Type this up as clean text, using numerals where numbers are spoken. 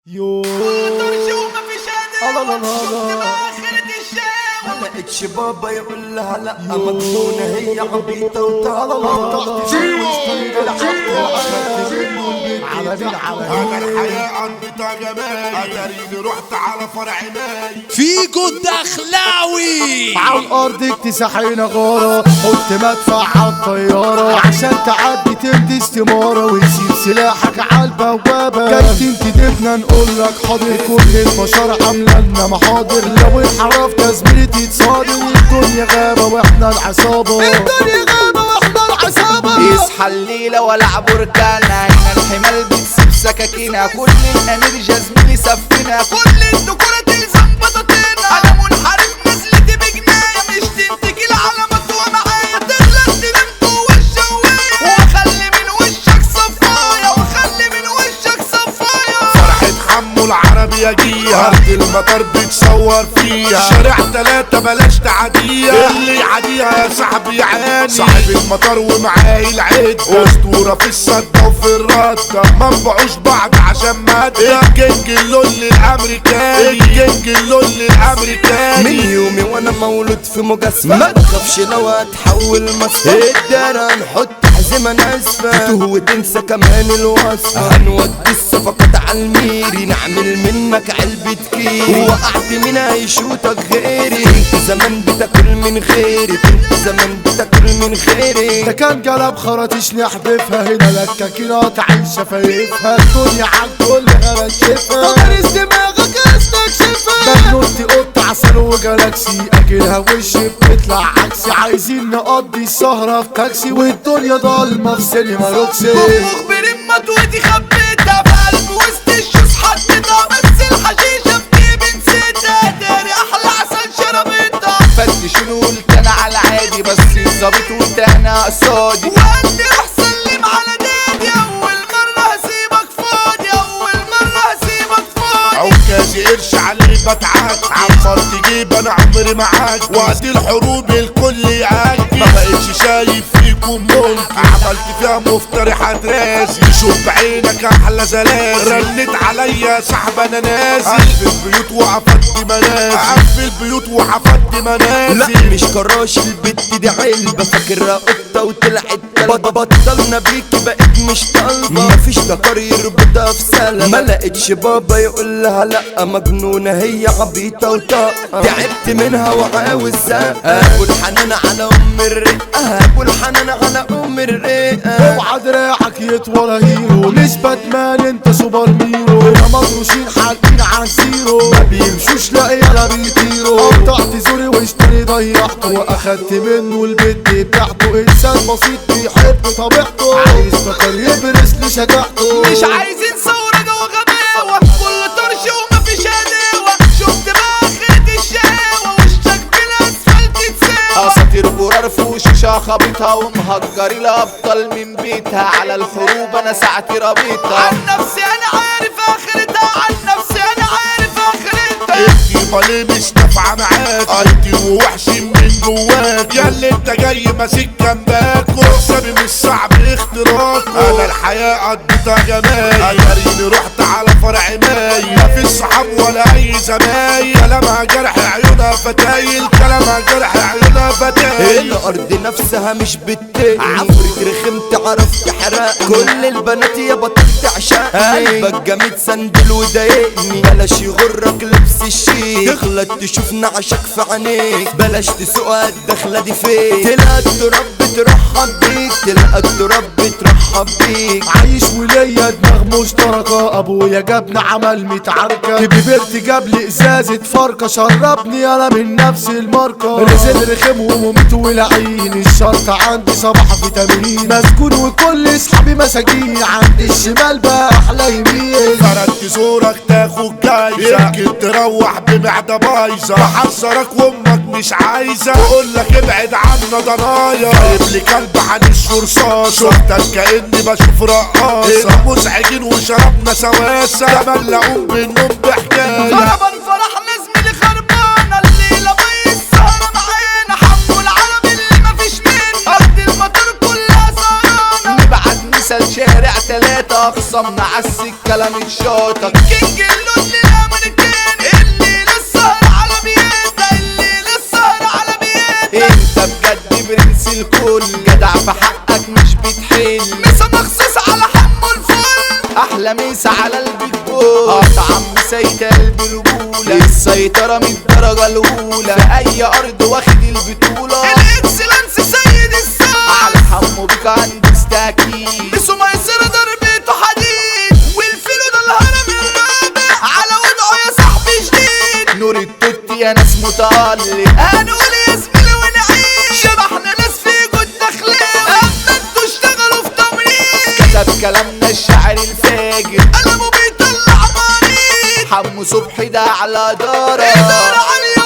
يو ما في شادي الله الله آخرة الشاوي. ما لقيتش بابا يقول لها لا مجنونة هي عبيطة وتعطي على مين انا الحياة قضيتها جمال اتاريني رحت على فرع ماي فيجو الدخلاوي على الارض اكتساحين غارة حط مدفع على الطيارة عشان تعدي تمدي استمارة وتسيب سلاحك على البوابة كابتن تدفنا نقول لك حاضر كل البشر عاملة لنا محاضر لو انحرفت زميلتي تصادر والدنيا غابة واحنا العصابة الدنيا غابة واحنا العصابة يصحى الليلة ولا بركانة هنا الحمال بتسيب سكاكينة كل الأمير جازميني سفينة كل الدكورة تلزم بطاطينا أنا منحرف نزلتي بجناية مش تنتكي العلامات ومعايا تغلى الدمام جوا الشواية وخلي من وشك صفاية وخلي من وشك صفاية فرحة حمو العربي يجيها ارض المطار بتصور فيها شارع 3 بلاش تعديها اللي يعديها يا صاحبي يعاني صاحب المطار ومعاه العدة اسطورة في الصدة وفي الردة ما نبعوش بعض عشان مادة الكينج اللول الامريكاني الكينج اللول الامريكاني من يومي وانا مولود في مجسمة ما تخافش لو هتحول مصفى الدارة نحط حزمة ناسفة تتوه وتنسى كمان الوصفة هنودي الصفقات عالميري نعمل منك علبة كيري وقعت مين هيشوتك غيري كنت زمان بتاكل من خيري كنت زمان بتاكل من خيري ده كان قلب خراطيش نحدفها هنا لكاكينات عين شفايفها الدنيا عالكل هرشفها تدرس دماغك استكشفها بنوتي قط عسل وجالاكسي اكلها وش بتطلع عكسي عايزين نقضي السهرة في تاكسي والدنيا ضلمة في سينما روكسي مخبرين مدوتي خبيتها في قلب وسط الشوز حطيتها بس الحشيشة في جيبي نسيتها داري أحلى عسل شربتها فتشوني قلت أنا على العادي بس الظابط قلت أنا قصادي وقلبي روح سلم على دادي أول مرة هسيبك فاضي أول مرة هسيبك فاضي عكازي قرش عليه بتعاك عمرت جيب انا عمري معاك وقت الحروب الكل يعاك ما بقتش شايف فيكم ممكن عملت فيها مفتري حتراسي شوف بعينك احلى زلازل رنت عليا صاحب انا ناسي قفل البيوت وعفدت منازل قفل البيوت وعفدت منازل لا مش كراش البت دي علبة فاكرها قطة وطلعت كلبة بطلنا بيكي بقيت مش طالبة مفيش دكار يربطها في سلة ما لقيتش بابا يقول لها لا مجنونة هي عبيطة وطاقة تعبت منها وعاوز زقة والحنان على ام الرقة والحنان على ام الرقة اوعى دراعك يطول هيرو مش باتمان انت سوبر ميرو هنا مطروشين حالقين عن زيرو ما بيمشوش لا يلا بيطيروا قطعت زوري واشتري ضيعته واخدت منه البت بتاعته انسان بسيط بيحب طبيعته عايز فكر يبرس لشجاعته مش عايزين ثورة جوا غباوة كل طرش ومفيش هداوة شفت بقى آخرة الشقاوة وشك بالأسفلت تساوى أساطير جرار في وشوشها خابطها ومهجري الأبطال من بيتها على الحروب أنا ساعتي رابطها عن نفسي أنا عارف آخرتها عن نفسي أنا عارف آخرتها انتي مالي مش نافعة معاك انتي ووحش من جواك يا اللي انت جاي ماسك جنبك وحسابي مش صعب اختراق انا الحياة قضيتها جمال اتاريني رحت على فرع ماي مفيش صحاب ولا اي زمايل كلامها جرح عيونها فتايل كلامها جرح عيونها فتايل الارض نفسها مش بتقل عفريت رخم تعرف تحرق كل البنات يا بطل تعشق قلبك جامد سندل وضايقني بلاش يغرك لبس الشيك تغلط تشوف نعشك في عينيك بلاش تسوقها الدخلة دي فيك تلقى التراب بترحب بيك تلقى التراب بترحب بيك عايش وليا دماغ مشتركة ابويا جابنا عمل 100 عركة كبرت جاب لي ازازة فرقة شربني انا من نفس الماركة نزل رخم ومميت ولعين الشرط عندي صباح فيتامين مسكون وكل اصحابي مساجين عندي الشمال بقى احلى يمين فردت زورك تاخد جايزة يمكن تروح بمعدة بايظة بحذرك وامك مش عايزة بقولك ابعد عنا ضنايا جايب لي كلب هنشر رصاصة شفتك كأني بشوف رقاصة مزعجين وشربنا سواسة كمان لقوم بالنوم بحكاية خربان فرحنا زميلي خربانة الليلة بي السهرة معانا حمو العربي اللي مفيش منه أرض المطار كلها سهرانة نبعت مثال شارع 3 اخصمنا عالسكة كلام الشاطر كينج اللون الامريكاني اللي للسهر على بيتها اللي للسهر على بيتها انت بجد برنس الكل جدع في حقك مش بتحل مسا مخصوص على حمو الفل احلى مسا على البيتبول قطع عم سيد قلب الرجولة السيطرة من الدرجة الاولى في اي ارض واخد البطولة الاكسلانس سيد الساعة على حمو بيك عند استاكيد بسو ميسرة ضربته حديد والفيلو ده الهرم الرابع على وضعه يا صاحبي جديد نور التوت يا ناس متألق هنقول يا زميلي ونعيش شبحنا ناس في جود داخلين اما انتوا اشتغلوا في تمرين كتب كلامنا الشاعر الفاجر قلمه بيطلع مريض حمو صبحي ده على دارة إدارة عالية